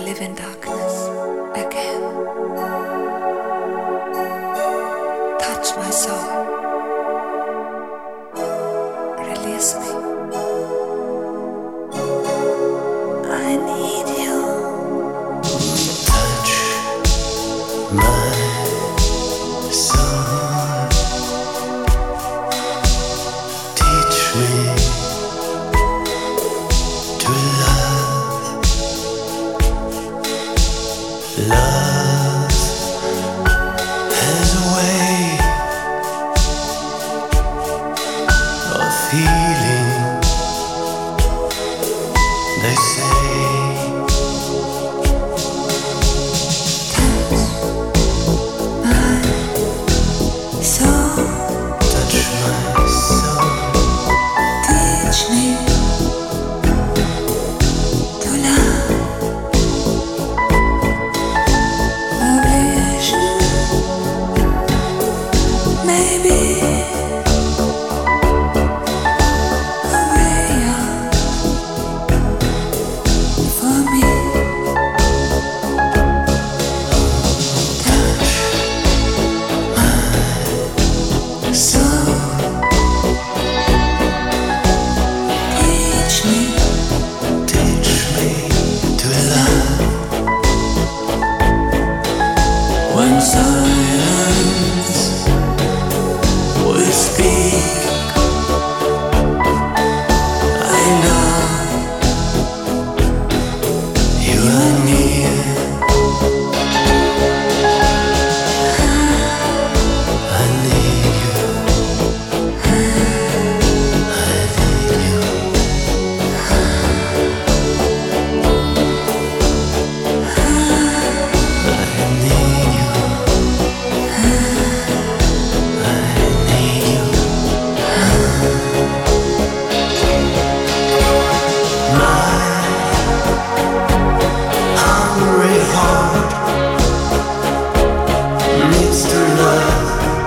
live in darkness again. Touch my soul. Release me. I need you. Touch my soul. Teach me to love. Love has a way of healing, they say. Soul, Touch my soul. teach me to love. A vision, maybe a way out for me. Soul, teach me Teach me to love. When silence will speak, I know you are near. I need you. I need you. I need you. Hungry heart needs to love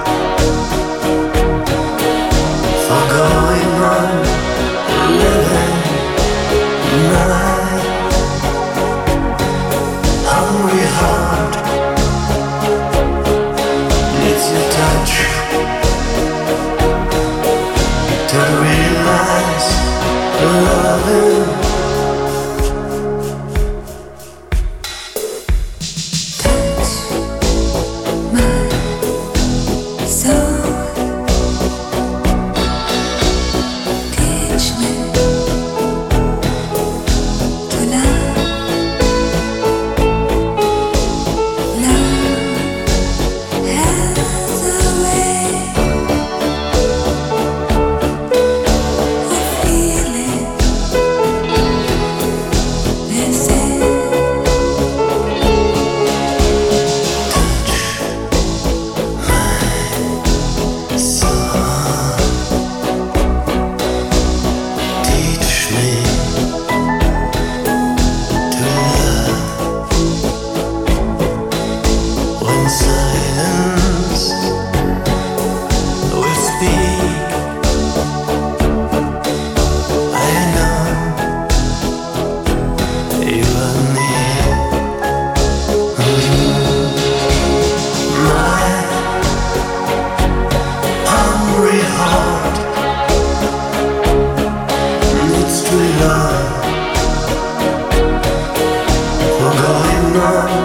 for going on living. My hungry heart needs your touch to realize loving. soul. Teach me to love. Love has a way of healing. They say. Teach me to love when silence will speak. I know you are near. My hungry heart needs to love for going on